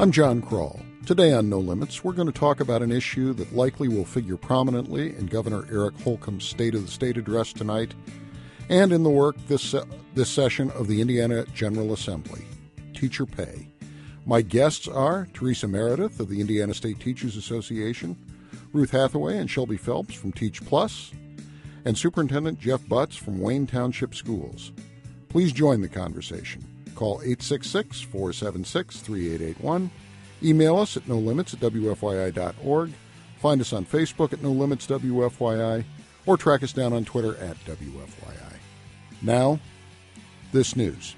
I'm John Kroll. Today on No Limits, we're going to talk about an issue that likely will figure prominently in Governor Eric Holcomb's State of the State address tonight and in the work this session of the Indiana General Assembly, teacher pay. My guests are Teresa Meredith of the Indiana State Teachers Association, Ruth Hathaway and Shelby Phelps from Teach Plus, and Superintendent Jeff Butts from Wayne Township Schools. Please join the conversation. Call 866-476-3881. Email us at nolimits@wfyi.org. Find us on Facebook at NoLimitsWFYI, or track us down on Twitter at WFYI. Now, this news.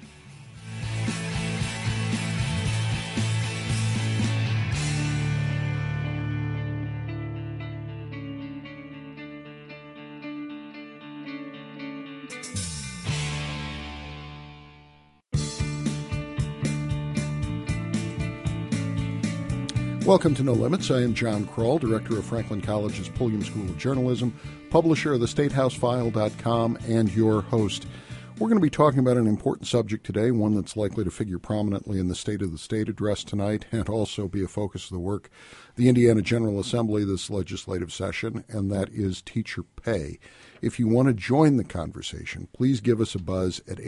Welcome to No Limits. I am John Kroll, director of Franklin College's Pulliam School of Journalism, publisher of the StateHouseFile.com, and your host. We're going to be talking about an important subject today, one that's likely to figure prominently in the State of the State address tonight and also be a focus of the work of the Indiana General Assembly this legislative session, and that is teacher pay. If you want to join the conversation, please give us a buzz at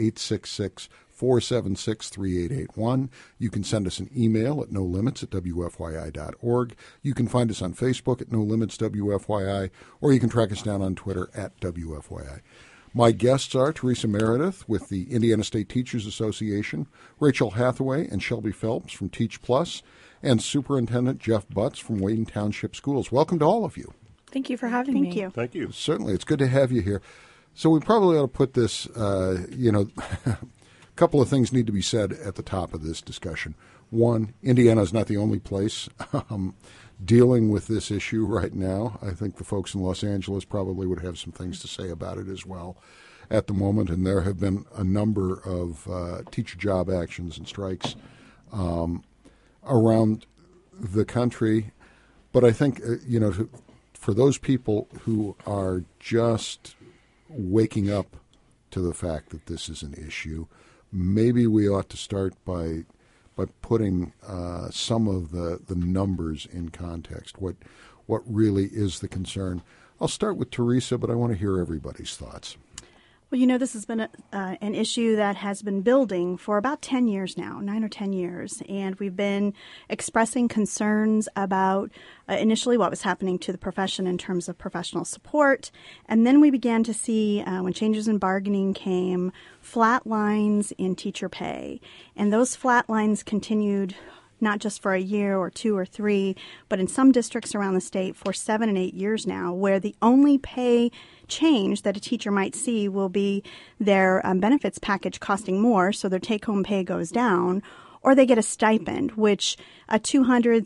866-476-3881. You can send us an email at nolimits@wfyi.org. You can find us on Facebook at nolimitswfyi, or you can track us down on Twitter at WFYI. My guests are Teresa Meredith with the Indiana State Teachers Association, Rachel Hathaway and Shelby Phelps from Teach Plus, and Superintendent Jeff Butts from Wayne Township Schools. Welcome to all of you. Thank you for having me. Thank you. Thank you. Certainly. It's good to have you here. So we probably ought to put this, a couple of things need to be said at the top of this discussion. One, Indiana is not the only place dealing with this issue right now. I think the folks in Los Angeles probably would have some things to say about it as well at the moment, and there have been a number of teacher job actions and strikes around the country. But I think, for those people who are just waking up to the fact that this is an issue, maybe we ought to start by putting some of the numbers in context, what really is the concern. I'll start with Teresa, but I want to hear everybody's thoughts. Well, this has been an issue that has been building for about 10 years now, 9 or 10 years. And we've been expressing concerns about initially what was happening to the profession in terms of professional support. And then we began to see, when changes in bargaining came, flat lines in teacher pay. And those flat lines continued not just for a year or 2 or 3, but in some districts around the state for 7 and 8 years now, where the only pay change that a teacher might see will be their benefits package costing more, so their take-home pay goes down, or they get a stipend, which a $200,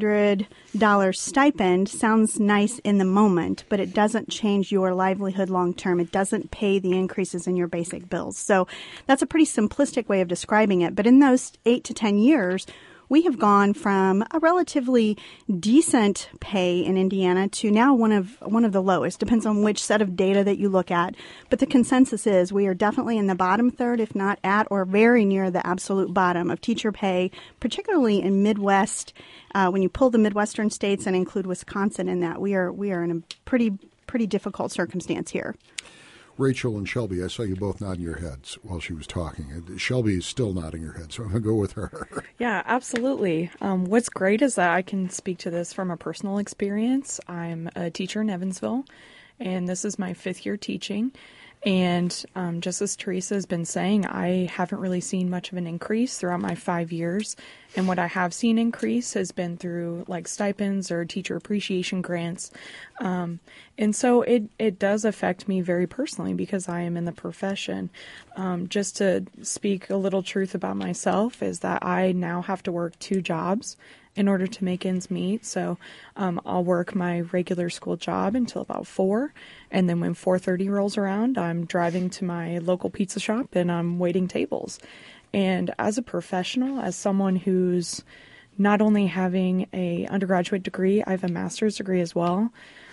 $300 stipend sounds nice in the moment, but it doesn't change your livelihood long-term. It doesn't pay the increases in your basic bills. So that's a pretty simplistic way of describing it. But in those 8 to 10 years, we have gone from a relatively decent pay in Indiana to now one of the lowest. Depends on which set of data that you look at. But the consensus is we are definitely in the bottom third, if not at or very near the absolute bottom of teacher pay, particularly in Midwest. When you pull the Midwestern states and include Wisconsin in that, we are in a pretty difficult circumstance here. Rachel and Shelby, I saw you both nodding your heads while she was talking. Shelby is still nodding her head, so I'm going to go with her. Yeah, absolutely. What's great is that I can speak to this from a personal experience. I'm a teacher in Evansville, and this is my 5th year teaching. And just as Teresa has been saying, I haven't really seen much of an increase throughout my 5 years. And what I have seen increase has been through like stipends or teacher appreciation grants. And so it does affect me very personally because I am in the profession. Just to speak a little truth about myself is that I now have to work 2 jobs in order to make ends meet. So I'll work my regular school job until about 4. And then when 4:30 rolls around, I'm driving to my local pizza shop and I'm waiting tables. And as a professional, as someone who's not only having a undergraduate degree, I have a master's degree as well.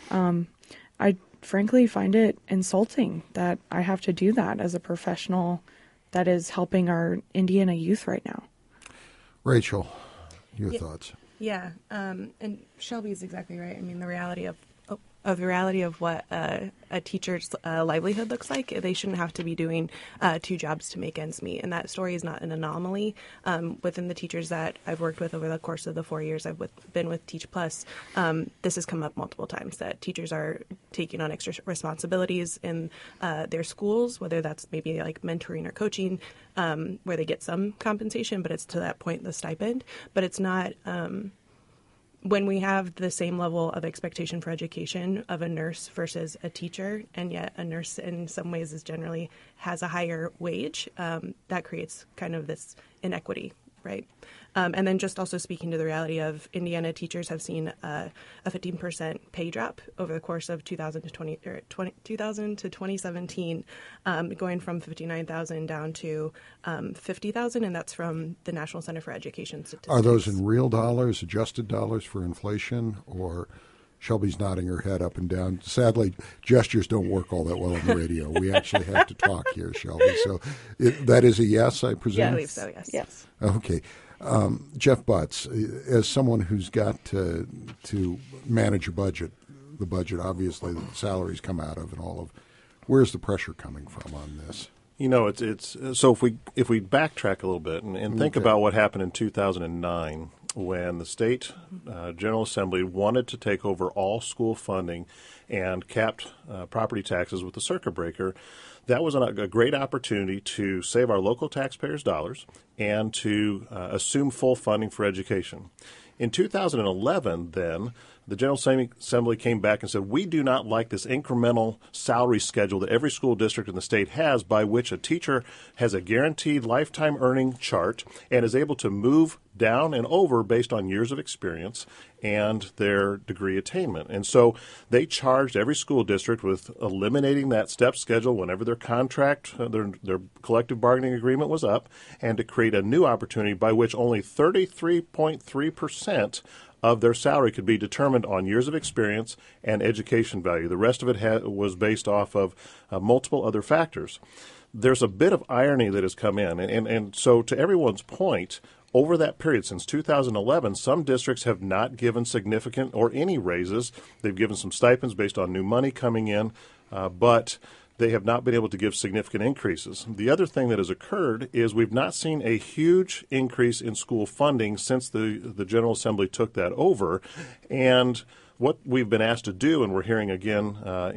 I frankly find it insulting that I have to do that as a professional that is helping our Indiana youth right now. Rachel, your thoughts. Yeah, and Shelby's exactly right. I mean, the reality of what a teacher's livelihood looks like, they shouldn't have to be doing two jobs to make ends meet. And that story is not an anomaly. Within the teachers that I've worked with over the course of the 4 years I've been with Teach Plus, this has come up multiple times, that teachers are taking on extra responsibilities in their schools, whether that's maybe like mentoring or coaching, where they get some compensation, but it's to that point the stipend. But it's not... when we have the same level of expectation for education of a nurse versus a teacher, and yet a nurse in some ways has a higher wage, that creates kind of this inequity, right? And then just also speaking to the reality of Indiana teachers have seen a 15% pay drop over the course of 2000 to 2017, going from 59,000 down to 50,000, and that's from the National Center for Education Statistics. Are those in real dollars, adjusted dollars for inflation, or? Shelby's nodding her head up and down. Sadly, gestures don't work all that well on the radio. We actually have to talk here, Shelby. So that is a yes, I presume? Yeah, I believe so, yes. Yes. Okay. Jeff Butts, as someone who's got to manage a budget, the budget obviously the salaries come out of and all of, where's the pressure coming from on this? You know, it's so if we backtrack a little bit and think about what happened in 2009, when the state General Assembly wanted to take over all school funding and capped property taxes with the circuit breaker, that was a great opportunity to save our local taxpayers' dollars and to assume full funding for education. In 2011, then, the General Assembly came back and said, we do not like this incremental salary schedule that every school district in the state has, by which a teacher has a guaranteed lifetime earning chart and is able to move down and over based on years of experience and their degree attainment. And so they charged every school district with eliminating that step schedule whenever their contract, their collective bargaining agreement was up, and to create a new opportunity by which only 33.3% of their salary could be determined on years of experience and education value. The rest of it was based off of multiple other factors. There's a bit of irony that has come in. And so to everyone's point, over that period since 2011, some districts have not given significant or any raises. They've given some stipends based on new money coming in, but they have not been able to give significant increases. The other thing that has occurred is we've not seen a huge increase in school funding since the General Assembly took that over. And what we've been asked to do, and we're hearing again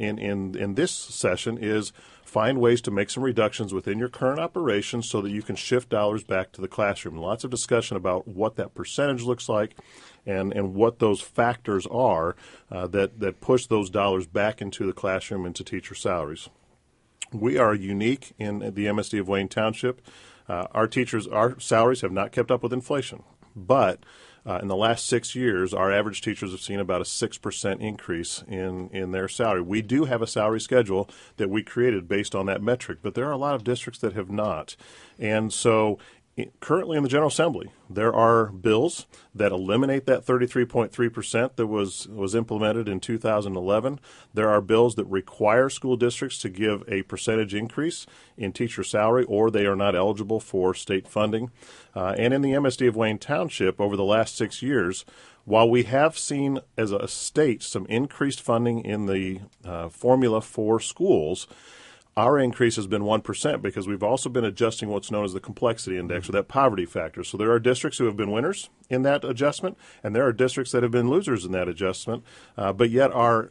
in this session, is find ways to make some reductions within your current operations so that you can shift dollars back to the classroom. Lots of discussion about what that percentage looks like and what those factors are that push those dollars back into the classroom and to teacher salaries. We are unique in the MSD of Wayne Township. Our salaries have not kept up with inflation, but in the last 6 years, our average teachers have seen about a 6% increase in their salary. We do have a salary schedule that we created based on that metric, but there are a lot of districts that have not. And so currently in the General Assembly, there are bills that eliminate that 33.3% that was implemented in 2011. There are bills that require school districts to give a percentage increase in teacher salary, or they are not eligible for state funding. And in the MSD of Wayne Township, over the last 6 years, while we have seen as a state some increased funding in the formula for schools, our increase has been 1% because we've also been adjusting what's known as the complexity index, or that poverty factor. So there are districts who have been winners in that adjustment, and there are districts that have been losers in that adjustment, but yet our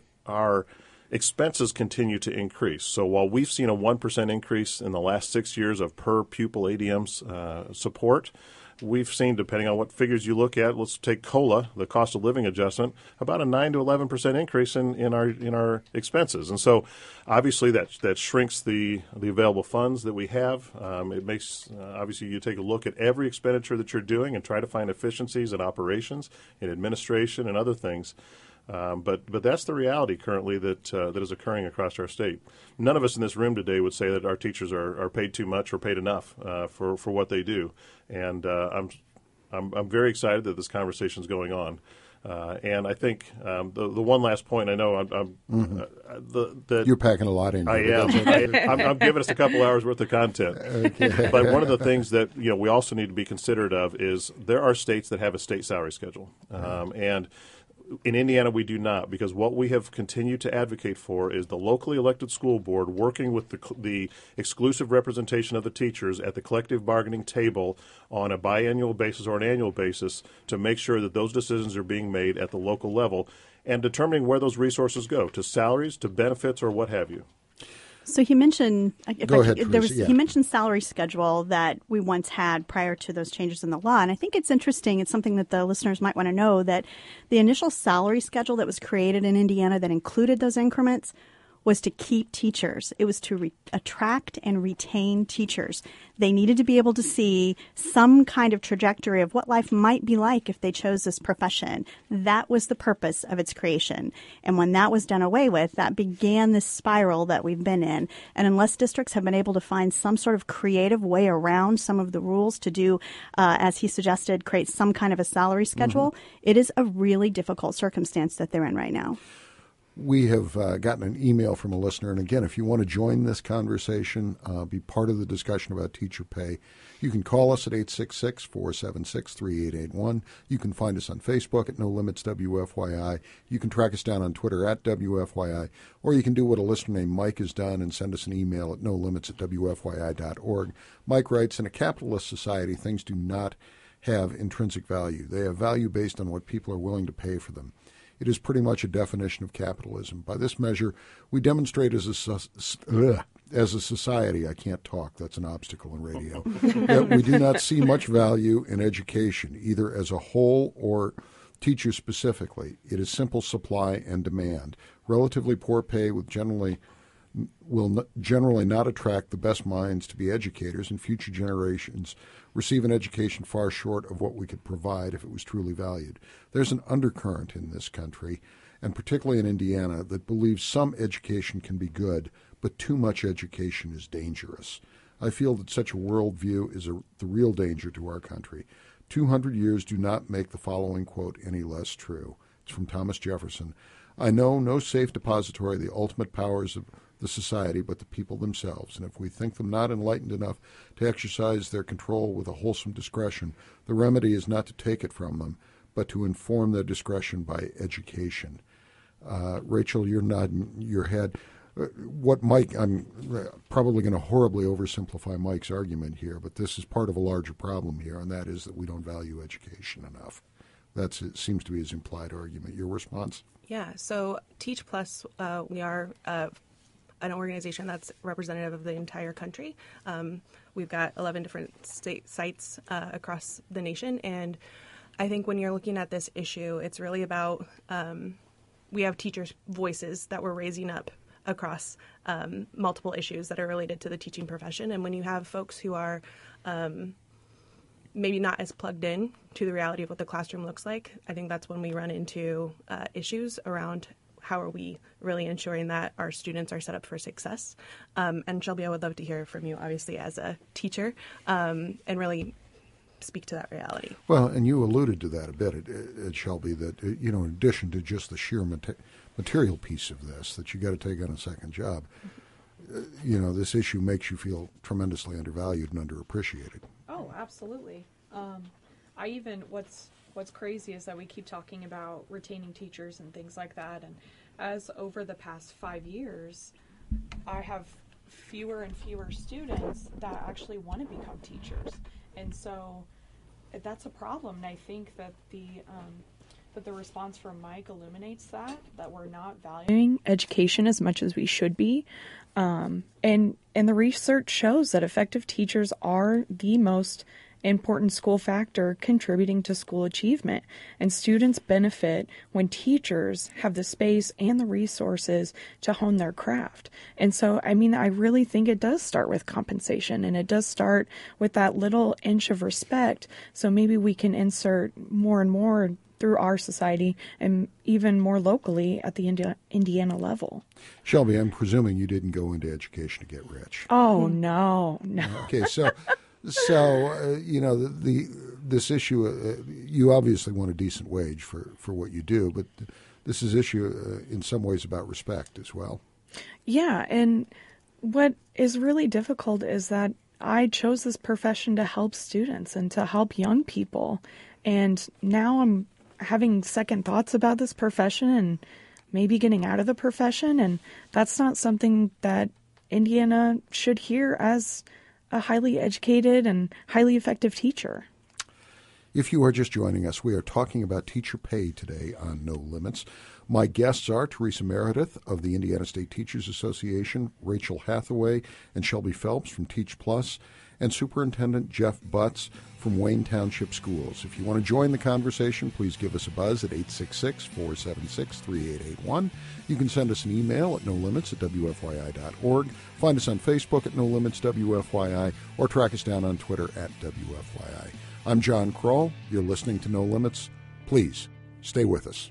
expenses continue to increase. So while we've seen a 1% increase in the last 6 years of per pupil ADM support, we've seen, depending on what figures you look at, let's take COLA, the cost of living adjustment, about a 9 to 11% increase in our expenses. And so obviously that shrinks the available funds that we have. It makes, obviously, you take a look at every expenditure that you're doing and try to find efficiencies in operations, in administration, and other things. But that's the reality currently that is occurring across our state. None of us in this room today would say that our teachers are paid too much or paid enough for what they do. And I'm very excited that this conversation is going on. And I think the one last point, I know You're packing a lot in. I am. I'm giving us a couple hours worth of content. Okay. But one of the things that we also need to be considerate of is there are states that have a state salary schedule, and in Indiana, we do not, because what we have continued to advocate for is the locally elected school board working with the exclusive representation of the teachers at the collective bargaining table on a biannual basis or an annual basis to make sure that those decisions are being made at the local level and determining where those resources go, to salaries, to benefits, or what have you. So he mentioned, Teresa, he mentioned salary schedule that we once had prior to those changes in the law. And I think it's interesting. It's something that the listeners might want to know, that the initial salary schedule that was created in Indiana that included those increments was to keep teachers. It was to attract and retain teachers. They needed to be able to see some kind of trajectory of what life might be like if they chose this profession. That was the purpose of its creation. And when that was done away with, that began this spiral that we've been in. And unless districts have been able to find some sort of creative way around some of the rules to do, as he suggested, create some kind of a salary schedule, it is a really difficult circumstance that they're in right now. We have gotten an email from a listener, and again, if you want to join this conversation, be part of the discussion about teacher pay, you can call us at 866-476-3881. You can find us on Facebook at No Limits WFYI. You can track us down on Twitter at WFYI, or you can do what a listener named Mike has done and send us an email at nolimits@wfyi.org. Mike writes, in a capitalist society, things do not have intrinsic value. They have value based on what people are willing to pay for them. It is pretty much a definition of capitalism. By this measure, we demonstrate as a society, I can't talk, that's an obstacle in radio, that we do not see much value in education, either as a whole or teachers specifically. It is simple supply and demand. Relatively poor pay will generally not attract the best minds to be educators, and future generations receive an education far short of what we could provide if it was truly valued. There's an undercurrent in this country, and particularly in Indiana, that believes some education can be good, but too much education is dangerous. I feel that such a worldview is the real danger to our country. 200 years do not make the following quote any less true. It's from Thomas Jefferson. I know no safe depository of the ultimate powers of the society but the people themselves, and if we think them not enlightened enough to exercise their control with a wholesome discretion, the remedy is not to take it from them, but to inform their discretion by education. Rachel, you're nodding your head. I'm probably going to horribly oversimplify Mike's argument here, but this is part of a larger problem here, and that is that we don't value education enough. It seems to be his implied argument. Your response? Yeah, so Teach Plus, we are an organization that's representative of the entire country. We've got 11 different state sites across the nation, and I think when you're looking at this issue, it's really about we have teachers' voices that we're raising up across multiple issues that are related to the teaching profession. And when you have folks who are maybe not as plugged in to the reality of what the classroom looks like, I think that's when we run into issues around how are we really ensuring that our students are set up for success. And Shelby, I would love to hear from you, obviously, as a teacher, and really speak to that reality. Well, and you alluded to that a bit at Shelby, that, in addition to just the sheer material piece of this, that you got to take on a second job, this issue makes you feel tremendously undervalued and underappreciated. Oh, absolutely. What's crazy is that we keep talking about retaining teachers and things like that. And as over the past 5 years, I have fewer and fewer students that actually want to become teachers. And so that's a problem. And I think that the response from Mike illuminates that we're not valuing education as much as we should be. And the research shows that effective teachers are the most important school factor contributing to school achievement. And students benefit when teachers have the space and the resources to hone their craft. And so, I really think it does start with compensation, and it does start with that little inch of respect. So maybe we can insert more and more through our society and even more locally at the Indiana level. Shelby, I'm presuming you didn't go into education to get rich. Oh, no. Okay, so the this issue, you obviously want a decent wage for what you do, but this is issue in some ways about respect as well. Yeah, and what is really difficult is that I chose this profession to help students and to help young people. And now I'm having second thoughts about this profession and maybe getting out of the profession. And that's not something that Indiana should hear as a highly educated and highly effective teacher. If you are just joining us, we are talking about teacher pay today on No Limits. My guests are Teresa Meredith of the Indiana State Teachers Association, Rachel Hathaway and Shelby Phelps from Teach Plus, and Superintendent Jeff Butts from Wayne Township Schools. If you want to join the conversation, please give us a buzz at 866-476-3881. You can send us an email at nolimits@wfyi.org. Find us on Facebook at NoLimitsWFYI, or track us down on Twitter at WFYI. I'm John Kroll. You're listening to No Limits. Please stay with us.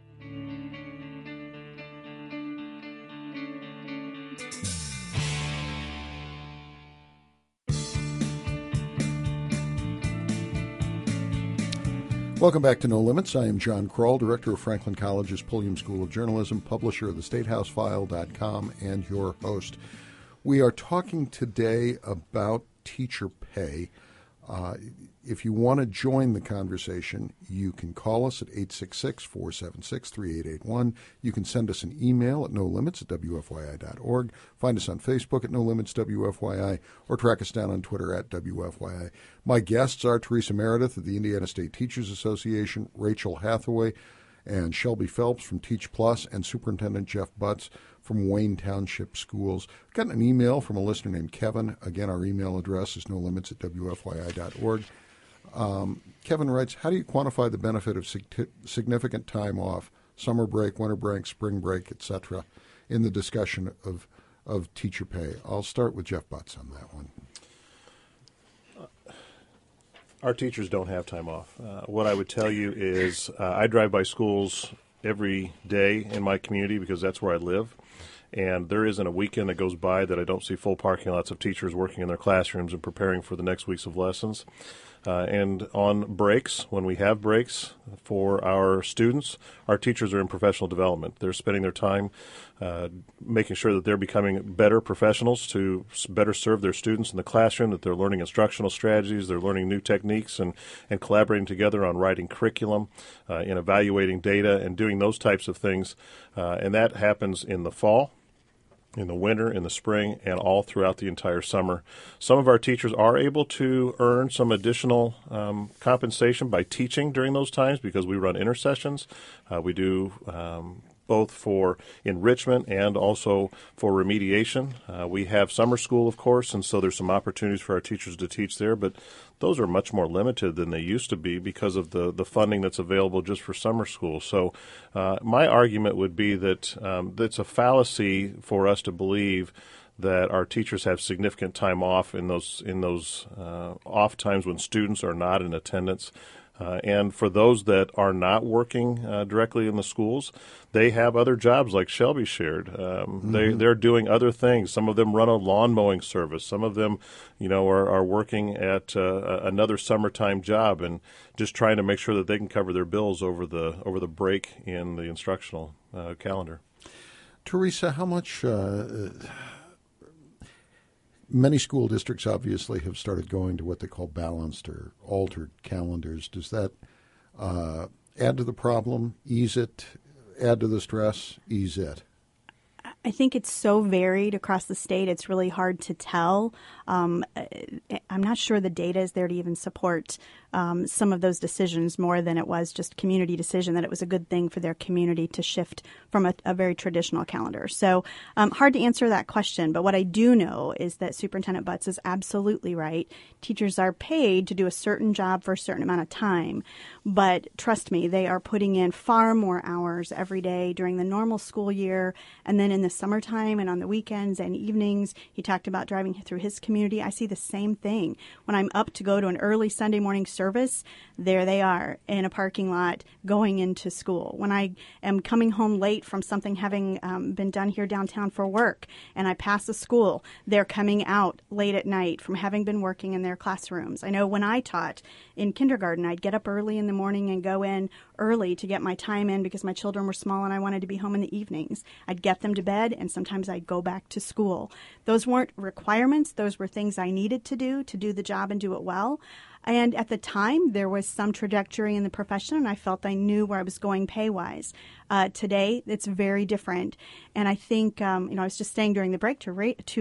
Welcome back to No Limits. I am John Kroll, Director of Franklin College's Pulliam School of Journalism, publisher of theStateHouseFile.com, and your host. We are talking today about teacher pay. If you want to join the conversation, you can call us at 866-476-3881. You can send us an email at nolimits@wfyi.org. Find us on Facebook at nolimitswfyi, or track us down on Twitter at WFYI. My guests are Teresa Meredith of the Indiana State Teachers Association, Rachel Hathaway and Shelby Phelps from Teach Plus, and Superintendent Jeff Butts from Wayne Township Schools. Got an email from a listener named Kevin. Again, our email address is nolimits@wfyi.org. Kevin writes, how do you quantify the benefit of significant time off, summer break, winter break, spring break, etc., in the discussion of teacher pay? I'll start with Jeff Butts on that one. Our teachers don't have time off. What I would tell you is I drive by schools every day in my community because that's where I live. And there isn't a weekend that goes by that I don't see full parking lots of teachers working in their classrooms and preparing for the next weeks of lessons. And on breaks, when we have breaks for our students, our teachers are in professional development. They're spending their time making sure that they're becoming better professionals to better serve their students in the classroom, that they're learning instructional strategies, they're learning new techniques, and collaborating together on writing curriculum, and evaluating data, and doing those types of things. And that happens in the fall, in the winter, in the spring, and all throughout the entire summer. Some of our teachers are able to earn some additional compensation by teaching during those times because we run intersessions. We do both for enrichment and also for remediation. We have summer school, of course, and so there's some opportunities for our teachers to teach there, but those are much more limited than they used to be because of the funding that's available just for summer school. So my argument would be that it's a fallacy for us to believe that our teachers have significant time off in those off times when students are not in attendance. And for those that are not working directly in the schools, they have other jobs like Shelby shared. They're doing other things. Some of them run a lawn mowing service. Some of them, are working at another summertime job and just trying to make sure that they can cover their bills over the break in the instructional calendar. Teresa, how much? Many school districts obviously have started going to what they call balanced or altered calendars. Does that add to the problem, ease it, add to the stress, ease it? I think it's so varied across the state, it's really hard to tell. I'm not sure the data is there to even support some of those decisions more than it was just community decision, that it was a good thing for their community to shift from a very traditional calendar. So hard to answer that question. But what I do know is that Superintendent Butts is absolutely right. Teachers are paid to do a certain job for a certain amount of time. But trust me, they are putting in far more hours every day during the normal school year. And then in the summertime and on the weekends and evenings, he talked about driving through his community. I see the same thing. thing. When I'm up to go to an early Sunday morning service, there they are in a parking lot going into school. When I am coming home late from something having been done here downtown for work and I pass a school, they're coming out late at night from having been working in their classrooms. I know when I taught in kindergarten, I'd get up early in the morning and go in early to get my time in because my children were small and I wanted to be home in the evenings. I'd get them to bed and sometimes I'd go back to school. Those weren't requirements. Those were things I needed to do the job and do it well. And at the time, there was some trajectory in the profession, and I felt I knew where I was going pay-wise. Today, it's very different. And I think, I was just saying during the break to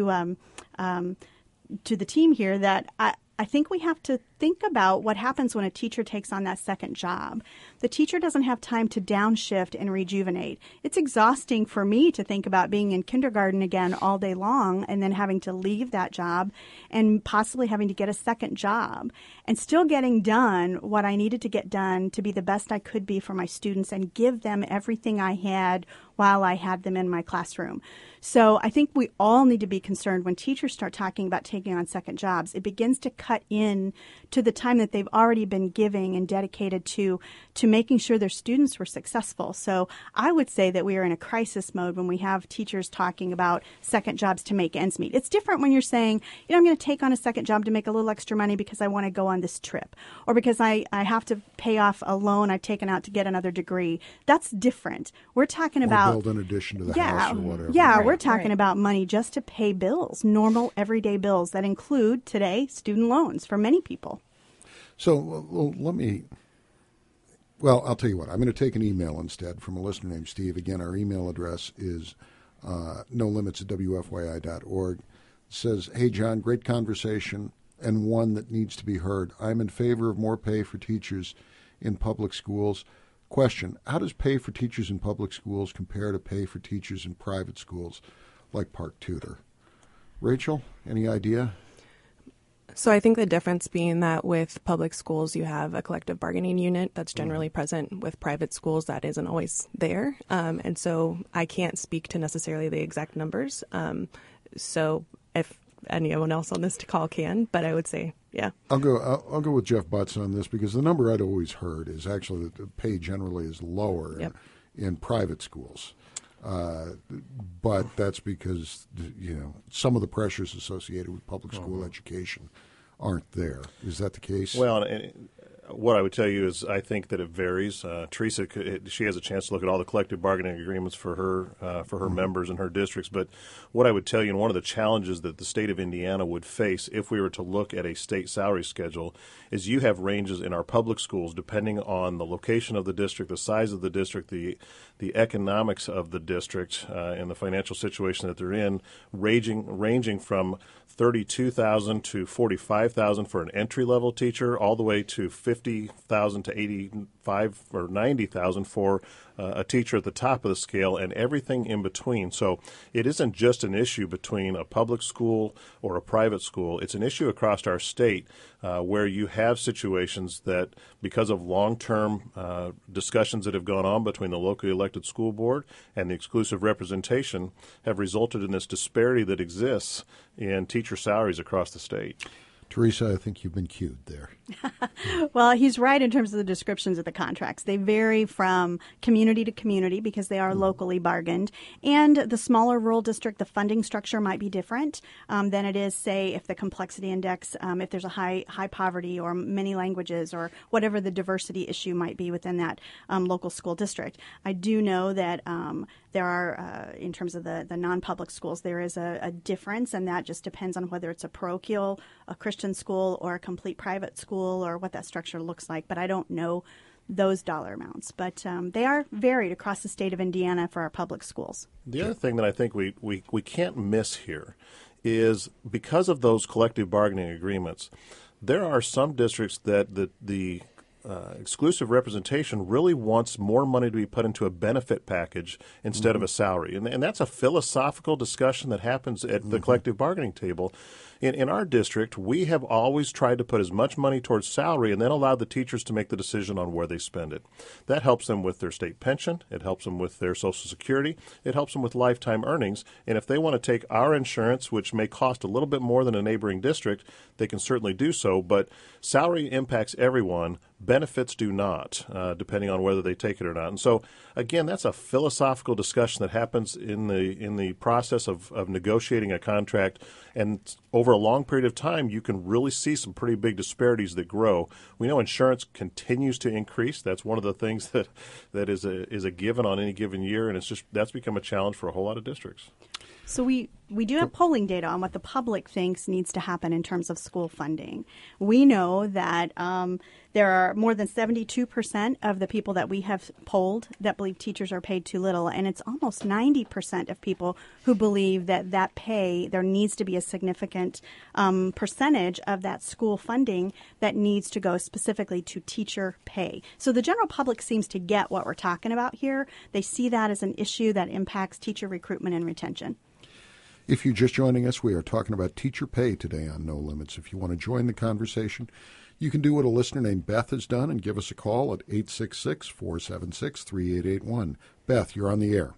the team here that I think we have to think about what happens when a teacher takes on that second job. The teacher doesn't have time to downshift and rejuvenate. It's exhausting for me to think about being in kindergarten again all day long and then having to leave that job and possibly having to get a second job and still getting done what I needed to get done to be the best I could be for my students and give them everything I had while I had them in my classroom. So I think we all need to be concerned when teachers start talking about taking on second jobs. It begins to cut in to the time that they've already been giving and dedicated to making sure their students were successful. So I would say that we are in a crisis mode when we have teachers talking about second jobs to make ends meet. It's different when you're saying, I'm going to take on a second job to make a little extra money because I want to go on this trip or because I have to pay off a loan I've taken out to get another degree. That's different. We're talking about build in addition to the house or whatever. Yeah, we're talking about money just to pay bills, normal everyday bills that include today student loans for many people. So I'll tell you what. I'm going to take an email instead from a listener named Steve. Again, our email address is nolimits@wfyi.org. It says, "Hey, John, great conversation and one that needs to be heard. I'm in favor of more pay for teachers in public schools. Question, how does pay for teachers in public schools compare to pay for teachers in private schools like Park Tudor?" Rachel, any idea? So I think the difference being that with public schools, you have a collective bargaining unit that's generally present. With private schools, that isn't always there. And so I can't speak to necessarily the exact numbers. So if anyone else on this call can, but I would say, yeah. I'll go with Jeff Butts on this because the number I'd always heard is actually that the pay generally is lower in private schools. But that's because, some of the pressures associated with public school education aren't there. Is that the case? Well, what I would tell you is I think that it varies. Teresa, she has a chance to look at all the collective bargaining agreements for her members in her districts. But what I would tell you, and one of the challenges that the state of Indiana would face if we were to look at a state salary schedule, is you have ranges in our public schools depending on the location of the district, the size of the district, the economics of the district, and the financial situation that they're in, ranging from $32,000 to $45,000 for an entry-level teacher, all the way to $50,000 to $85,000 or $90,000 for a teacher at the top of the scale, and everything in between. So it isn't just an issue between a public school or a private school. It's an issue across our state where you have situations that, because of long-term discussions that have gone on between the locally elected school board and the exclusive representation, have resulted in this disparity that exists in teacher salaries across the state. Teresa, I think you've been cued there. Well, he's right in terms of the descriptions of the contracts. They vary from community to community because they are locally bargained. And the smaller rural district, the funding structure might be different than it is, say, if the complexity index, if there's a high poverty or many languages or whatever the diversity issue might be within that local school district. I do know that there are, in terms of the non-public schools, there is a difference, and that just depends on whether it's a parochial, a Christian school, or a complete private school, or what that structure looks like. But I don't know those dollar amounts. But they are varied across the state of Indiana for our public schools. The other thing that I think we can't miss here is, because of those collective bargaining agreements, there are some districts that the exclusive representation really wants more money to be put into a benefit package instead of a salary. And that's a philosophical discussion that happens at the collective bargaining table. In our district, we have always tried to put as much money towards salary and then allow the teachers to make the decision on where they spend it. That helps them with their state pension. It helps them with their Social Security. It helps them with lifetime earnings. And if they want to take our insurance, which may cost a little bit more than a neighboring district, they can certainly do so. But salary impacts everyone. Benefits do not, depending on whether they take it or not. And so, again, that's a philosophical discussion that happens in the process of negotiating a contract. And over a long period of time, you can really see some pretty big disparities that grow. We know insurance continues to increase. That's one of the things that is a given on any given year, and that's become a challenge for a whole lot of districts. So we do have polling data on what the public thinks needs to happen in terms of school funding. We know that there are more than 72% of the people that we have polled that believe teachers are paid too little, and it's almost 90% of people who believe that pay, there needs to be a significant percentage of that school funding that needs to go specifically to teacher pay. So the general public seems to get what we're talking about here. They see that as an issue that impacts teacher recruitment and retention. If you're just joining us, we are talking about teacher pay today on No Limits. If you want to join the conversation, you can do what a listener named Beth has done and give us a call at 866-476-3881. Beth, you're on the air.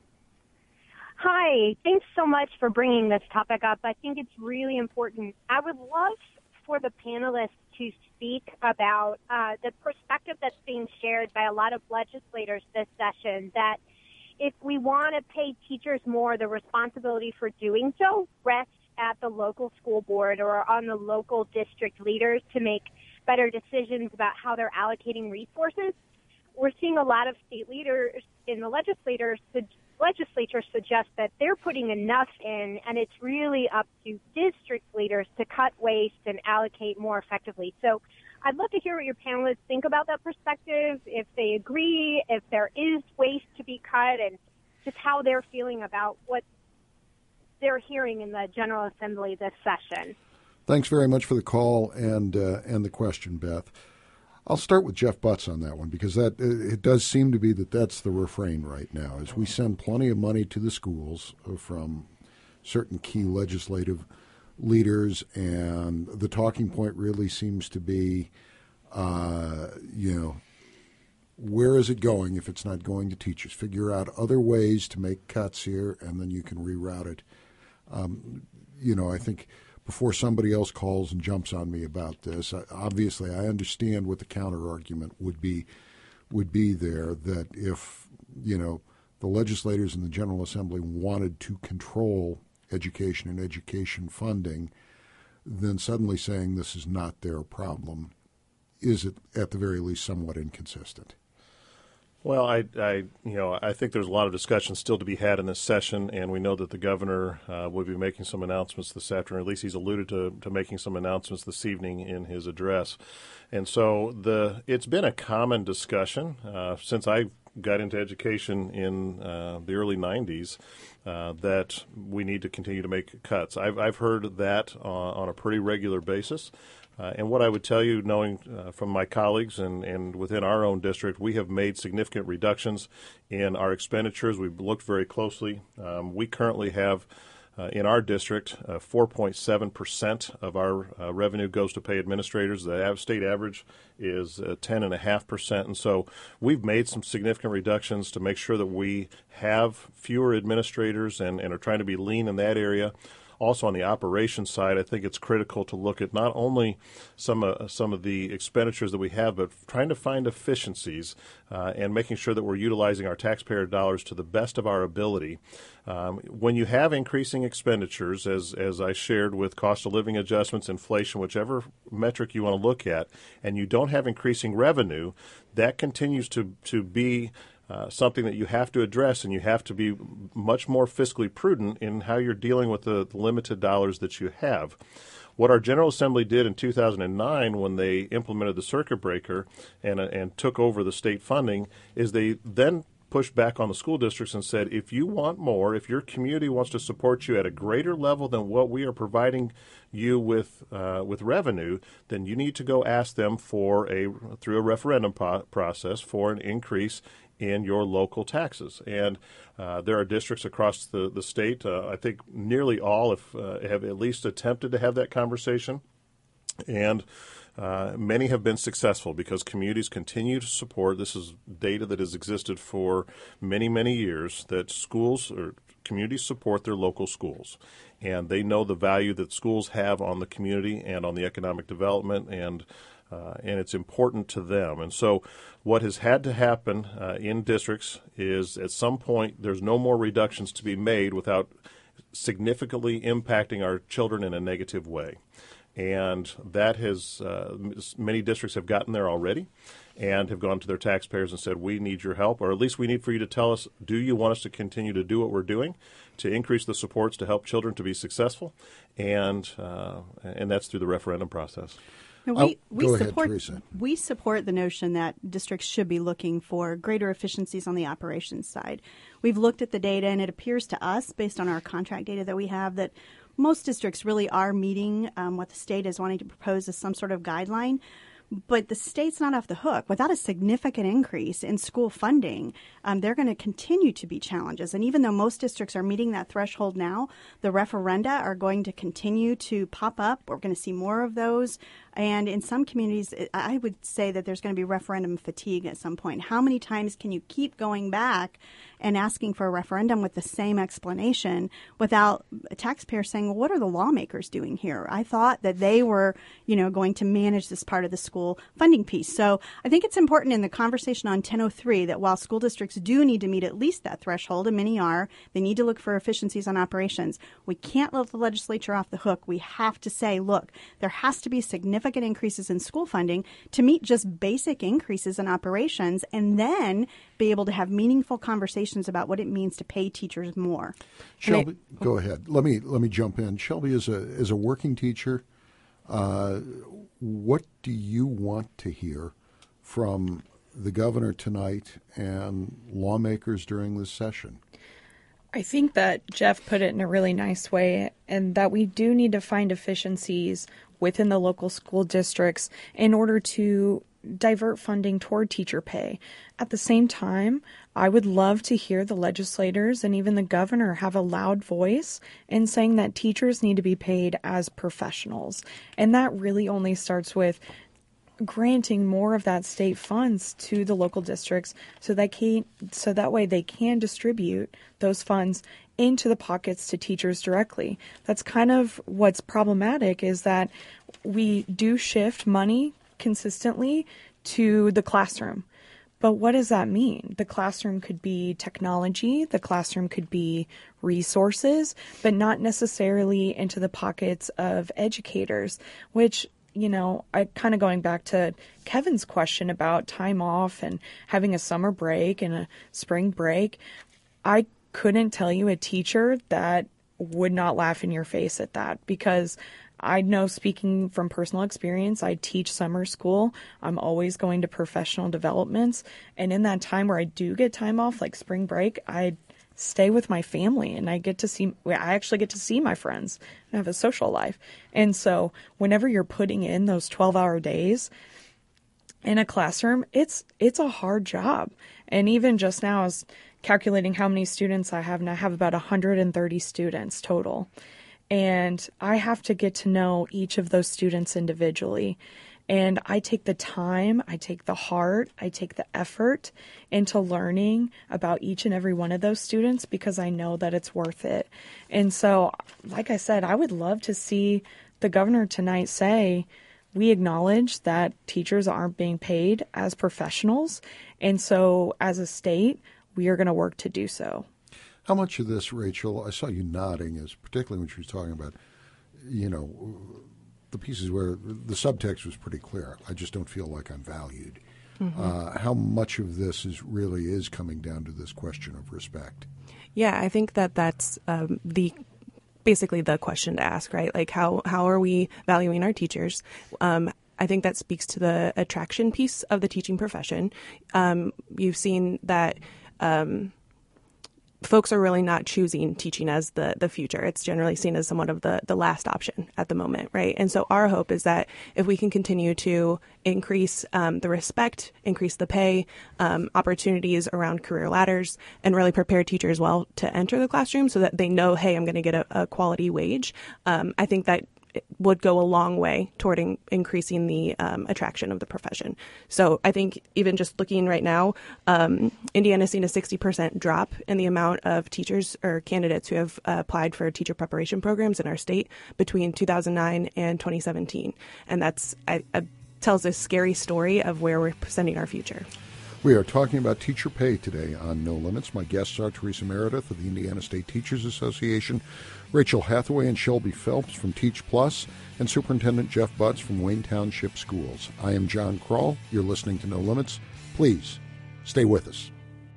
Hi. Thanks so much for bringing this topic up. I think it's really important. I would love for the panelists to speak about the perspective that's being shared by a lot of legislators this session, that if we want to pay teachers more, the responsibility for doing so rests at the local school board or on the local district leaders to make better decisions about how they're allocating resources. We're seeing a lot of state leaders in the legislature suggest that they're putting enough in, and it's really up to district leaders to cut waste and allocate more effectively. So I'd love to hear what your panelists think about that perspective, if they agree, if there is waste to be cut, and just how they're feeling about what they're hearing in the General Assembly this session. Thanks very much for the call and the question, Beth. I'll start with Jeff Butts on that one, because it does seem to be that's the refrain right now, is we send plenty of money to the schools from certain key legislative leaders, and the talking point really seems to be, where is it going if it's not going to teachers? Figure out other ways to make cuts here, and then you can reroute it. I think before somebody else calls and jumps on me about this, obviously I understand what the counter argument would be there, that if, the legislators in the General Assembly wanted to control education and education funding, then suddenly saying this is not their problem is, at the very least, somewhat inconsistent. Well, I think there's a lot of discussion still to be had in this session, and we know that the governor will be making some announcements this afternoon. At least he's alluded to making some announcements this evening in his address. And so it's been a common discussion since I got into education in the early 90s that we need to continue to make cuts. I've heard that on a pretty regular basis. And what I would tell you, knowing from my colleagues and within our own district, we have made significant reductions in our expenditures. We've looked very closely. We currently have, in our district, 4.7% of our revenue goes to pay administrators. The state average is 10.5%. And so we've made some significant reductions to make sure that we have fewer administrators and are trying to be lean in that area. Also, on the operations side, I think it's critical to look at not only some of the expenditures that we have, but trying to find efficiencies and making sure that we're utilizing our taxpayer dollars to the best of our ability. When you have increasing expenditures, as I shared with cost of living adjustments, inflation, whichever metric you want to look at, and you don't have increasing revenue, that continues to be something that you have to address, and you have to be much more fiscally prudent in how you're dealing with the limited dollars that you have. What our General Assembly did in 2009 when they implemented the circuit breaker and took over the state funding is they then pushed back on the school districts and said, if you want more, if your community wants to support you at a greater level than what we are providing you with revenue, then you need to go ask them through a referendum process for an increase in your local taxes. And there are districts across the state, I think nearly all have at least attempted to have that conversation. And many have been successful because communities continue to support. This is data that has existed for many, many years, that schools or communities support their local schools. And they know the value that schools have on the community and on the economic development, and it's important to them. And so what has had to happen in districts is at some point there's no more reductions to be made without significantly impacting our children in a negative way. And that has many districts have gotten there already and have gone to their taxpayers and said, we need your help, or at least we need for you to tell us, do you want us to continue to do what we're doing to increase the supports to help children to be successful? And that's through the referendum process. We support the notion that districts should be looking for greater efficiencies on the operations side. We've looked at the data, and it appears to us, based on our contract data that we have, that most districts really are meeting what the state is wanting to propose as some sort of guideline. But the state's not off the hook. Without a significant increase in school funding, there are going to continue to be challenges. And even though most districts are meeting that threshold now, the referenda are going to continue to pop up. We're going to see more of those. And in some communities, I would say that there's going to be referendum fatigue at some point. How many times can you keep going back and asking for a referendum with the same explanation without taxpayers saying, well, what are the lawmakers doing here? I thought that they were, going to manage this part of the school funding piece. So I think it's important in the conversation on 1003 that while school districts do need to meet at least that threshold, and many are, they need to look for efficiencies on operations. We can't let the legislature off the hook. We have to say, look, there has to be significant increases in school funding to meet just basic increases in operations, and then be able to have meaningful conversations about what it means to pay teachers more. Shelby, go ahead. Let me jump in. Shelby, as a working teacher, what do you want to hear from the governor tonight and lawmakers during this session? I think that Jeff put it in a really nice way, and that we do need to find efficiencies within the local school districts in order to divert funding toward teacher pay. At the same time, I would love to hear the legislators and even the governor have a loud voice in saying that teachers need to be paid as professionals. And that really only starts with granting more of that state funds to the local districts so that way they can distribute those funds into the pockets to teachers directly. That's kind of what's problematic, is that we do shift money consistently to the classroom. But what does that mean? The classroom could be technology, the classroom could be resources, but not necessarily into the pockets of educators, which, I kind of going back to Kevin's question about time off and having a summer break and a spring break. I couldn't tell you a teacher that would not laugh in your face at that, because I know, speaking from personal experience, I teach summer school. I'm always going to professional developments. And in that time where I do get time off, like spring break, I stay with my family and I actually get to see my friends and have a social life. And so whenever you're putting in those 12-hour days in a classroom, it's a hard job. And even just now, I was calculating how many students I have, and I have about 130 students total. And I have to get to know each of those students individually. And I take the time, I take the heart, I take the effort into learning about each and every one of those students, because I know that it's worth it. And so, like I said, I would love to see the governor tonight say, we acknowledge that teachers aren't being paid as professionals. And so as a state, we are going to work to do so. How much of this, Rachel, I saw you nodding, is particularly when she was talking about, the pieces where the subtext was pretty clear. I just don't feel like I'm valued. Mm-hmm. How much of this is coming down to this question of respect? Yeah, I think that's basically the question to ask, right? Like, how are we valuing our teachers? I think that speaks to the attraction piece of the teaching profession. You've seen that folks are really not choosing teaching as the future. It's generally seen as somewhat of the last option at the moment, right? And so our hope is that if we can continue to increase the respect, increase the pay, opportunities around career ladders, and really prepare teachers well to enter the classroom so that they know, hey, I'm going to get a quality wage. I think that it would go a long way toward increasing the attraction of the profession. So I think even just looking right now, Indiana's seen a 60% drop in the amount of teachers or candidates who have applied for teacher preparation programs in our state between 2009 and 2017. And that's tells a scary story of where we're sending our future. We are talking about teacher pay today on No Limits. My guests are Teresa Meredith of the Indiana State Teachers Association, Rachel Hathaway and Shelby Phelps from Teach Plus, and Superintendent Jeff Butts from Wayne Township Schools. I am John Kroll. You're listening to No Limits. Please stay with us.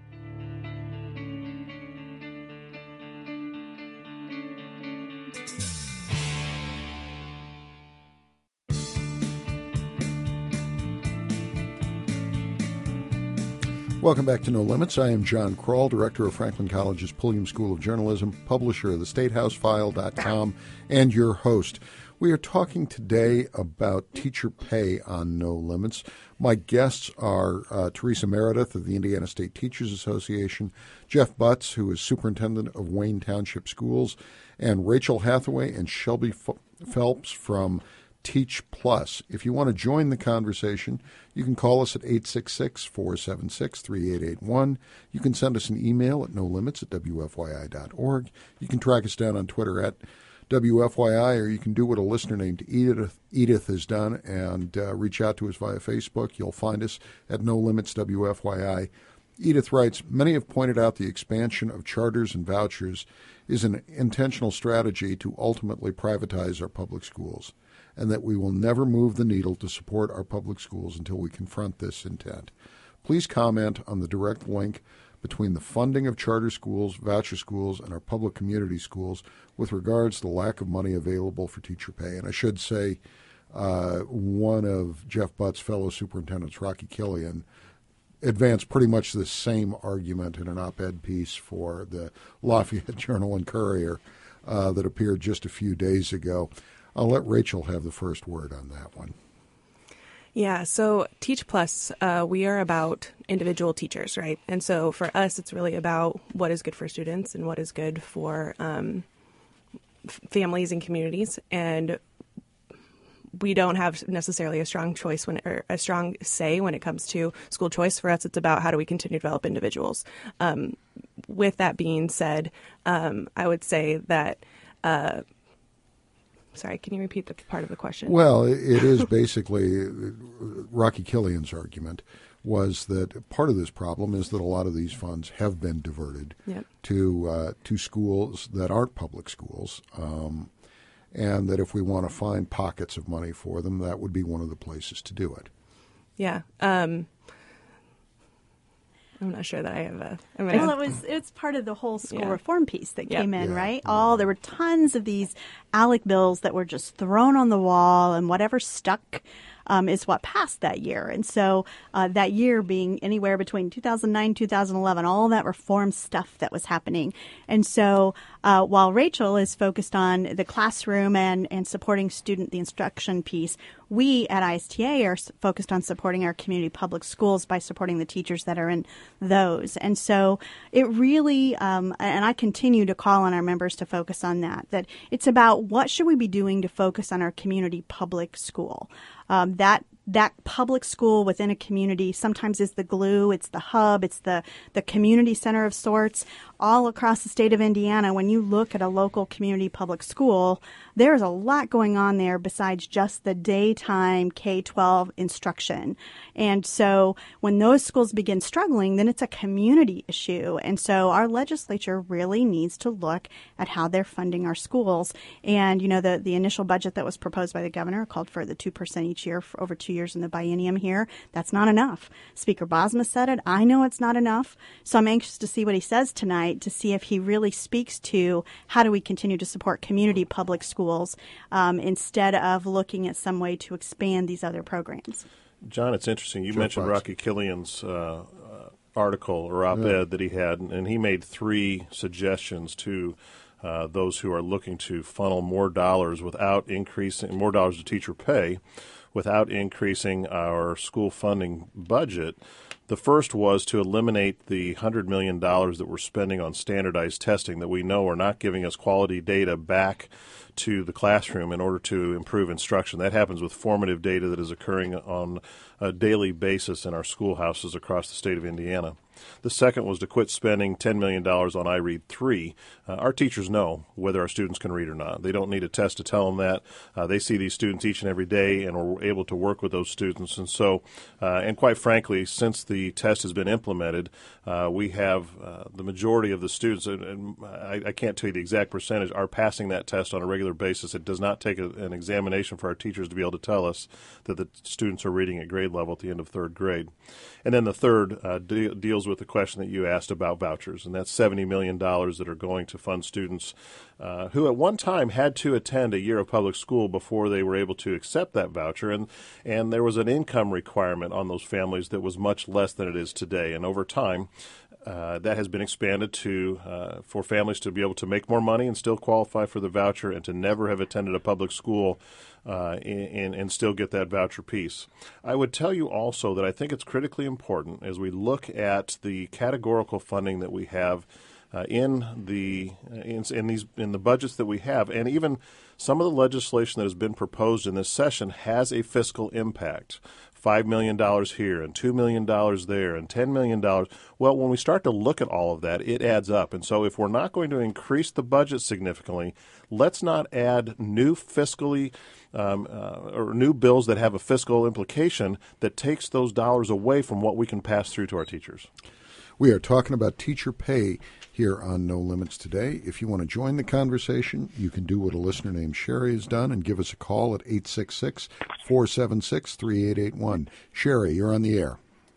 Welcome back to No Limits. I am John Kroll, director of Franklin College's Pulliam School of Journalism, publisher of the StateHouseFile.com, and your host. We are talking today about teacher pay on No Limits. My guests are Teresa Meredith of the Indiana State Teachers Association, Jeff Butts, who is superintendent of Wayne Township Schools, and Rachel Hathaway and Shelby Phelps from Teach Plus. If you want to join the conversation, you can call us at 866-476-3881. You can send us an email at nolimits@wfyi.org. You can track us down on Twitter at WFYI, or you can do what a listener named Edith has done and reach out to us via Facebook. You'll find us at No Limits WFYI. Edith writes, many have pointed out the expansion of charters and vouchers is an intentional strategy to ultimately privatize our public schools, and that we will never move the needle to support our public schools until we confront this intent. Please comment on the direct link between the funding of charter schools, voucher schools, and our public community schools with regards to the lack of money available for teacher pay. And I should say one of Jeff Butts' fellow superintendents, Rocky Killian, advanced pretty much the same argument in an op-ed piece for the Lafayette Journal and Courier that appeared just a few days ago. I'll let Rachel have the first word on that one. Yeah, so Teach Plus, we are about individual teachers, right? And so for us, it's really about what is good for students and what is good for families and communities. And we don't have necessarily a strong choice or a strong say when it comes to school choice. For us, it's about how do we continue to develop individuals. With that being said, I would say that. Sorry, can you repeat the part of the question? Well, it is basically Rocky Killian's argument was that part of this problem is that a lot of these funds have been diverted to schools that aren't public schools, and that if we want to find pockets of money for them, that would be one of the places to do it. Yeah. I'm not sure that I have Well, it's part of the whole school reform piece that came in, right? There were tons of these ALEC bills that were just thrown on the wall, and whatever stuck is what passed that year. And so that year being anywhere between 2009, 2011, all that reform stuff that was happening. And so while Rachel is focused on the classroom and supporting the instruction piece, we at ISTA are focused on supporting our community public schools by supporting the teachers that are in those. And so it really, and I continue to call on our members to focus on that it's about what should we be doing to focus on our community public school. That public school within a community sometimes is the glue, it's the hub, it's the community center of sorts. All across the state of Indiana, when you look at a local community public school, there's a lot going on there besides just the daytime K-12 instruction. And so when those schools begin struggling, then it's a community issue. And so our legislature really needs to look at how they're funding our schools. And, the initial budget that was proposed by the governor called for the 2% each year for over 2 years in the biennium here. That's not enough. Speaker Bosma said it. I know it's not enough. So I'm anxious to see what he says tonight to see if he really speaks to how do we continue to support community public schools instead of looking at some way to expand these other programs. John, it's interesting. You mentioned Rocky Killian's article or op-ed that he had, and he made 3 suggestions to those who are looking to funnel more dollars to teacher pay without increasing our school funding budget. The first was to eliminate the $100 million that we're spending on standardized testing that we know are not giving us quality data back to the classroom in order to improve instruction. That happens with formative data that is occurring on a daily basis in our schoolhouses across the state of Indiana. The second was to quit spending $10 million on iRead 3. Our teachers know whether our students can read or not. They don't need a test to tell them that. They see these students each and every day, and we're able to work with those students. And so, and quite frankly, since the test has been implemented, we have the majority of the students, and I can't tell you the exact percentage, are passing that test on a regular basis. It does not take an examination for our teachers to be able to tell us that the students are reading at grade level at the end of 3rd grade. And then the third deals with the question that you asked about vouchers, and that's $70 million that are going to fund students who at one time had to attend a year of public school before they were able to accept that voucher, and there was an income requirement on those families that was much less than it is today. And over time, that has been expanded to for families to be able to make more money and still qualify for the voucher and to never have attended a public school and still get that voucher piece. I would tell you also that I think it's critically important as we look at the categorical funding that we have in the budgets that we have, and even some of the legislation that has been proposed in this session has a fiscal impact. $5 million here and $2 million there and $10 million. Well, when we start to look at all of that, it adds up. And so if we're not going to increase the budget significantly, let's not add new fiscally or new bills that have a fiscal implication that takes those dollars away from what we can pass through to our teachers. We are talking about teacher pay here on No Limits today. If you want to join the conversation, you can do what a listener named Sherry has done and give us a call at 866-476-3881. Sherry, you're on the air.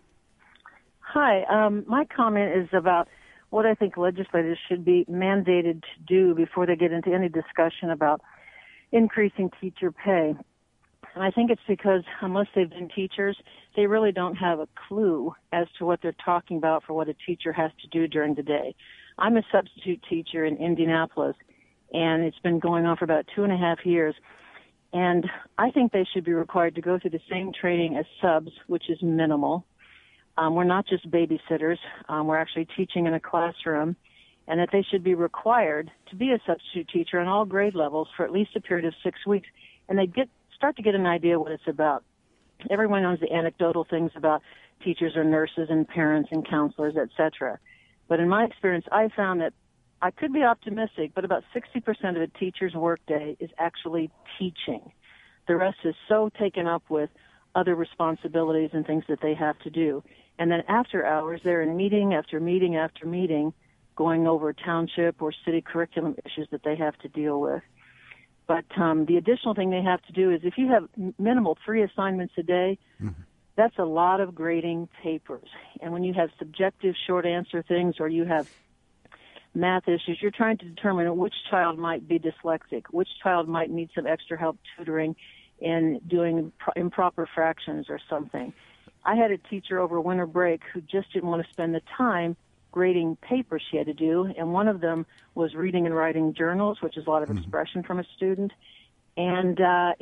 Hi. My comment is about what I think legislators should be mandated to do before they get into any discussion about increasing teacher pay. And I think it's because unless they've been teachers, they really don't have a clue as to what they're talking about for what a teacher has to do during the day. I'm a substitute teacher in Indianapolis, and it's been going on for about 2.5 years. And I think they should be required to go through the same training as subs, which is minimal. We're not just babysitters. We're actually teaching in a classroom, and that they should be required to be a substitute teacher on all grade levels for at least a period of 6 weeks, and they start to get an idea what it's about. Everyone knows the anecdotal things about teachers or nurses and parents and counselors, etc. But in my experience, I found that I could be optimistic, but about 60% of a teacher's workday is actually teaching. The rest is so taken up with other responsibilities and things that they have to do. And then after hours, they're in meeting after meeting after meeting, going over township or city curriculum issues that they have to deal with. But the additional thing they have to do is if you have minimal 3 assignments a day, that's a lot of grading papers. And when you have subjective short answer things or you have math issues, you're trying to determine which child might be dyslexic, which child might need some extra help tutoring in doing improper fractions or something. I had a teacher over winter break who just didn't want to spend the time grading papers she had to do, and one of them was reading and writing journals, which is a lot of expression from a student. And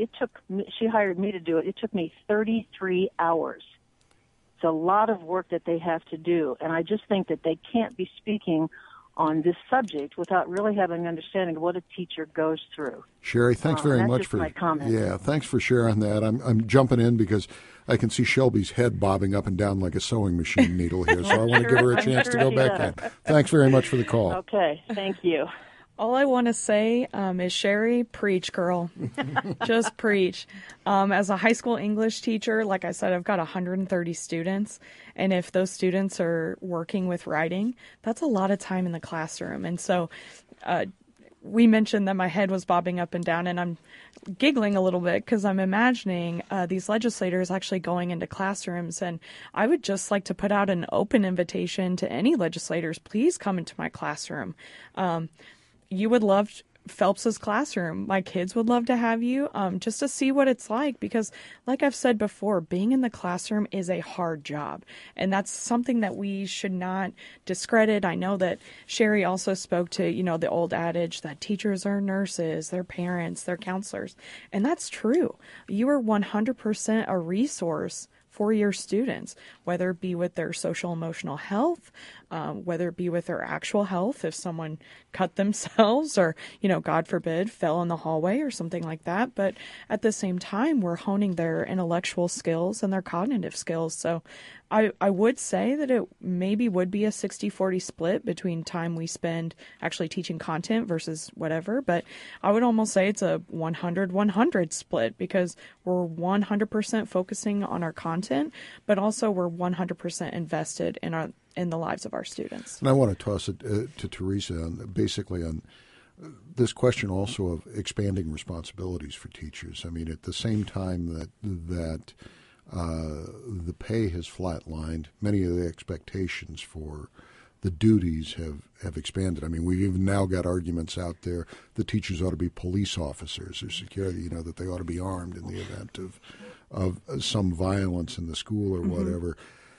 she hired me to do it. It took me 33 hours. It's a lot of work that they have to do, and I just think that they can't be speaking on this subject without really having an understanding of what a teacher goes through. Sherry, thanks very much for my comment. Yeah, thanks for sharing that. I'm jumping in because I can see Shelby's head bobbing up and down like a sewing machine needle here, so I want to give her a chance to go back in. Thanks very much for the call. Okay, thank you. All I want to say is, Sherry, preach, girl. Just preach. As a high school English teacher, like I said, I've got 130 students. And if those students are working with writing, that's a lot of time in the classroom. And so we mentioned that my head was bobbing up and down, and I'm giggling a little bit because I'm imagining these legislators actually going into classrooms. And I would just like to put out an open invitation to any legislators, please come into my classroom. You would love Phelps's classroom. My kids would love to have you just to see what it's like, because like I've said before, being in the classroom is a hard job, and that's something that we should not discredit. I know that Sherry also spoke to, the old adage that teachers are nurses, their parents, their counselors, and that's true. You are 100% a resource for your students, whether it be with their social emotional health, whether it be with their actual health, if someone cut themselves or, God forbid, fell in the hallway or something like that. But at the same time, we're honing their intellectual skills and their cognitive skills. So I would say that it maybe would be a 60-40 split between time we spend actually teaching content versus whatever. But I would almost say it's a 100-100 split, because we're 100% focusing on our content, but also we're 100% invested in the lives of our students. And I want to toss it to Teresa on this question also of expanding responsibilities for teachers. I mean, at the same time that the pay has flatlined, many of the expectations for the duties have expanded. I mean, we've even now got arguments out there that teachers ought to be police officers or security, that they ought to be armed in the event of some violence in the school or whatever.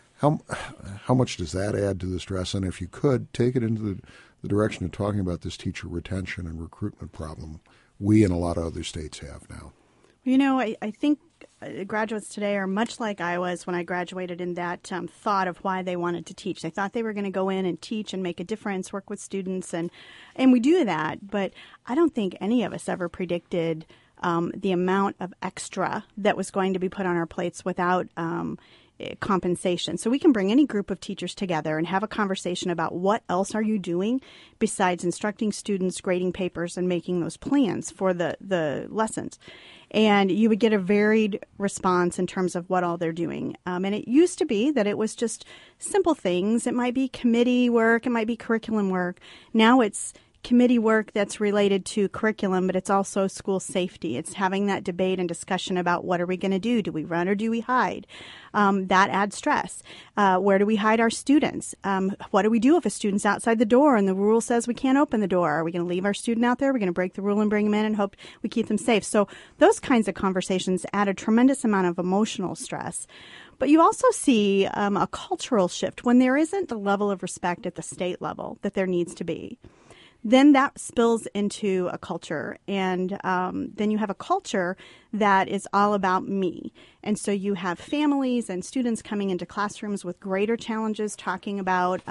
How much does that add to the stress? And if you could, take it into the direction of talking about this teacher retention and recruitment problem we and a lot of other states have now. I think graduates today are much like I was when I graduated, in that thought of why they wanted to teach. They thought they were going to go in and teach and make a difference, work with students, and we do that. But I don't think any of us ever predicted the amount of extra that was going to be put on our plates without compensation. So we can bring any group of teachers together and have a conversation about what else are you doing besides instructing students, grading papers, and making those plans for the lessons. And you would get a varied response in terms of what all they're doing. And it used to be that it was just simple things. It might be committee work, it might be curriculum work. Now it's committee work that's related to curriculum, but it's also school safety. It's having that debate and discussion about what are we going to do? Do we run or do we hide? That adds stress. Where do we hide our students? What do we do if a student's outside the door and the rule says we can't open the door? Are we going to leave our student out there? Are we going to break the rule and bring them in and hope we keep them safe? So those kinds of conversations add a tremendous amount of emotional stress. But you also see a cultural shift when there isn't the level of respect at the state level that there needs to be. Then that spills into a culture, and then you have a culture that is all about me. And so you have families and students coming into classrooms with greater challenges, talking about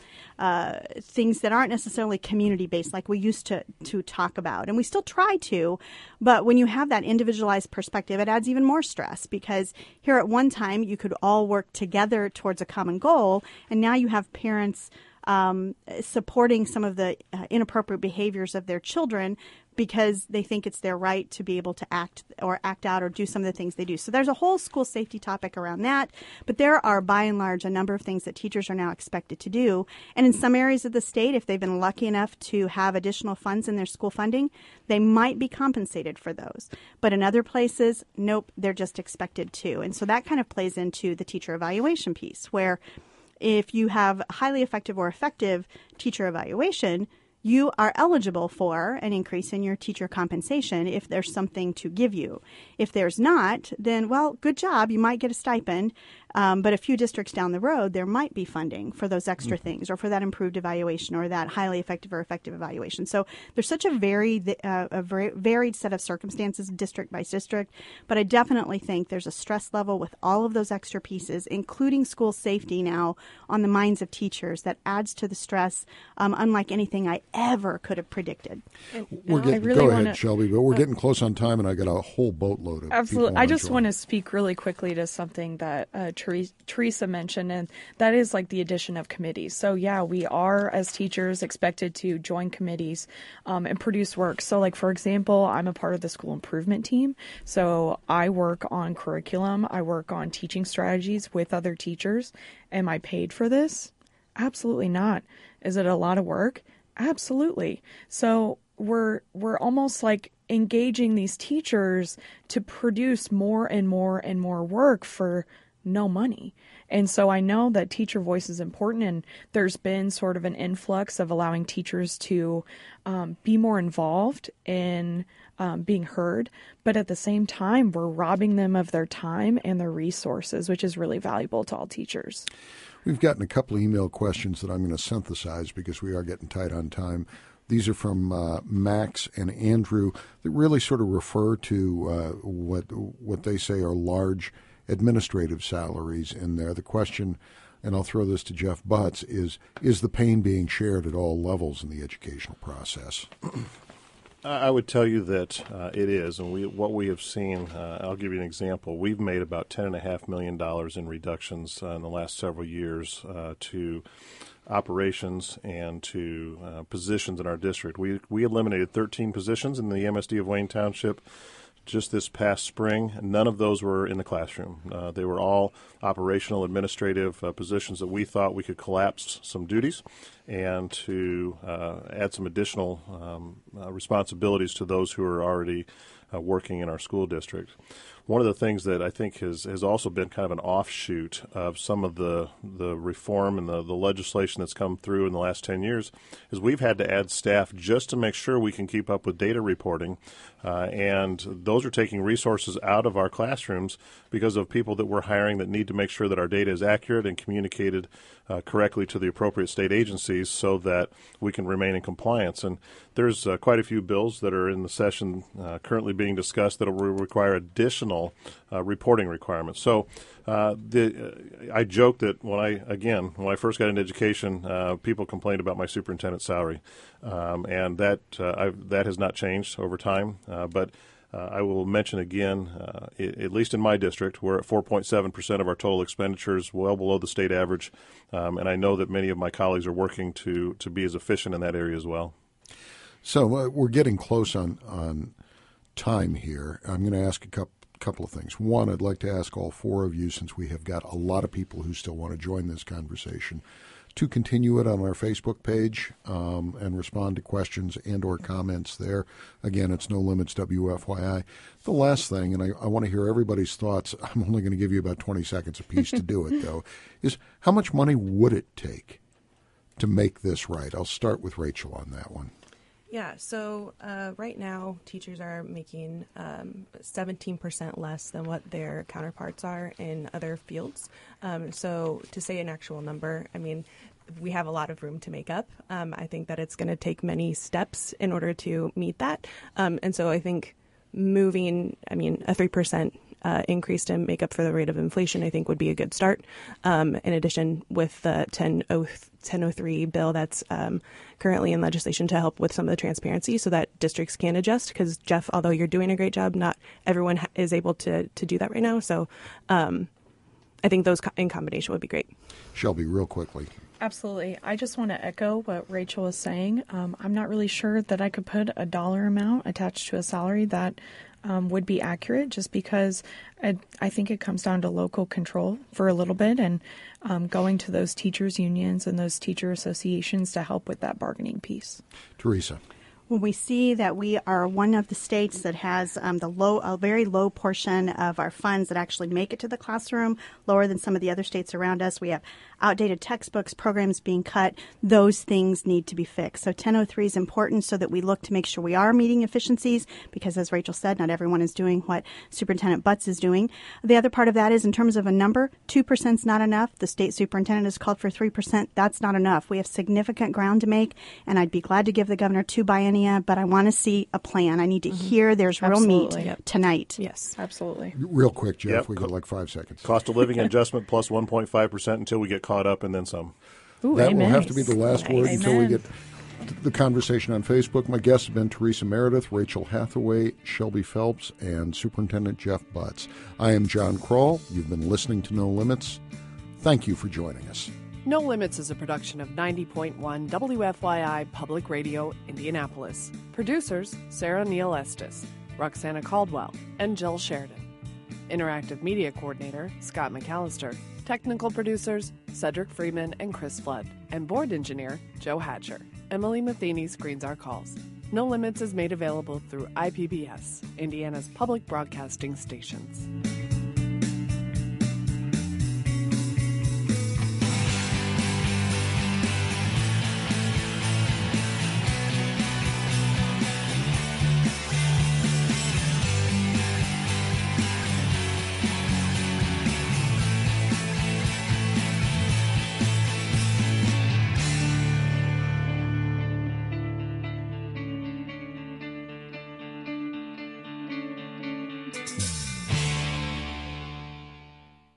things that aren't necessarily community-based like we used to talk about. And we still try to, but when you have that individualized perspective, it adds even more stress, because here at one time you could all work together towards a common goal, and now you have parents supporting some of the inappropriate behaviors of their children because they think it's their right to be able to act out or do some of the things they do. So there's a whole school safety topic around that. But there are, by and large, a number of things that teachers are now expected to do. And in some areas of the state, if they've been lucky enough to have additional funds in their school funding, they might be compensated for those. But in other places, nope, they're just expected to. And so that kind of plays into the teacher evaluation piece, where if you have highly effective or effective teacher evaluation, you are eligible for an increase in your teacher compensation if there's something to give you. If there's not, then, well, good job. You might get a stipend, but a few districts down the road, there might be funding for those extra things or for that improved evaluation or that highly effective or effective evaluation. So there's such a very varied set of circumstances district by district, but I definitely think there's a stress level with all of those extra pieces, including school safety now on the minds of teachers, that adds to the stress unlike anything I ever could have predicted. Go ahead, Shelby, but we're getting close on time, and I got a whole boatload of absolutely. I just want to speak really quickly to something that Teresa mentioned, and that is like the addition of committees. So yeah, we are as teachers expected to join committees and produce work. So like, for example, I'm a part of the school improvement team. So I work on curriculum. I work on teaching strategies with other teachers. Am I paid for this? Absolutely not. Is it a lot of work? Absolutely. So we're almost like engaging these teachers to produce more and more and more work for no money. And so I know that teacher voice is important, and there's been sort of an influx of allowing teachers to be more involved in being heard. But at the same time, we're robbing them of their time and their resources, which is really valuable to all teachers. We've gotten a couple of email questions that I'm going to synthesize because we are getting tight on time. These are from Max and Andrew that really sort of refer to what they say are large administrative salaries in there. The question, and I'll throw this to Jeff Butts, is the pain being shared at all levels in the educational process? I would tell you that it is, and what we have seen, I'll give you an example. We've made about $10.5 million in reductions in the last several years to operations and to positions in our district. We eliminated 13 positions in the MSD of Wayne Township just this past spring. None of those were in the classroom. They were all operational, administrative positions that we thought we could collapse some duties and to add some additional responsibilities to those who are already working in our school district. One of the things that I think has also been kind of an offshoot of some of the reform and the legislation that's come through in the last 10 years is we've had to add staff just to make sure we can keep up with data reporting. And those are taking resources out of our classrooms because of people that we're hiring that need to make sure that our data is accurate and communicated correctly to the appropriate state agencies so that we can remain in compliance. And there's quite a few bills that are in the session currently being discussed that will require additional reporting requirements. So I joke that when I first got into education, people complained about my superintendent's salary, and that has not changed over time. But I will mention again, at least in my district, we're at 4.7% of our total expenditures, well below the state average, and I know that many of my colleagues are working to be as efficient in that area as well. So we're getting close on time here. I'm going to ask a couple of things. One, I'd like to ask all four of you, since we have got a lot of people who still want to join this conversation, to continue it on our Facebook page and respond to questions and or comments there. Again, it's No Limits WFYI. The last thing, and I want to hear everybody's thoughts, I'm only going to give you about 20 seconds apiece to do it, though, is how much money would it take to make this right? I'll start with Rachel on that one. Yeah, so right now teachers are making 17% less than what their counterparts are in other fields. So to say an actual number, I mean, we have a lot of room to make up. I think that it's going to take many steps in order to meet that. And so I think a 3% increase to make up for the rate of inflation, I think would be a good start. In addition, with the 1003 bill that's currently in legislation to help with some of the transparency so that districts can adjust, because Jeff, although you're doing a great job, not everyone is able to do that right now. So I think those in combination would be great. Shelby, real quickly. Absolutely. I just want to echo what Rachel was saying. I'm not really sure that I could put a dollar amount attached to a salary that would be accurate, just because I think it comes down to local control for a little bit and going to those teachers' unions and those teacher associations to help with that bargaining piece. Teresa. When we see that we are one of the states that has a very low portion of our funds that actually make it to the classroom, lower than some of the other states around us. We have outdated textbooks, programs being cut. Those things need to be fixed. So 1003 is important so that we look to make sure we are meeting efficiencies, because as Rachel said, not everyone is doing what Superintendent Butts is doing. The other part of that is, in terms of a number, 2% is not enough. The state superintendent has called for 3%. That's not enough. We have significant ground to make, and I'd be glad to give the governor 2 biennia, but I want to see a plan. I need to hear there's real meat tonight. Yes, absolutely. Real quick, Jeff, Yep. we got like 5 seconds. Cost of living adjustment plus 1.5% until we get caught up and then some. Ooh, That amen. will have to be the last word until we Amen. get the conversation on Facebook. My guests have been Teresa Meredith, Rachel Hathaway, Shelby Phelps, and Superintendent Jeff Butts. I am John Kroll. You've been listening to No Limits. Thank you for joining us. No Limits is a production of 90.1 WFYI Public Radio, Indianapolis. Producers, Sarah Neal Estes, Roxana Caldwell, and Jill Sheridan. Interactive Media Coordinator, Scott McAllister. Technical producers, Cedric Freeman and Chris Flood. And Board Engineer, Joe Hatcher. Emily Matheny screens our calls. No Limits is made available through IPBS, Indiana's public broadcasting stations.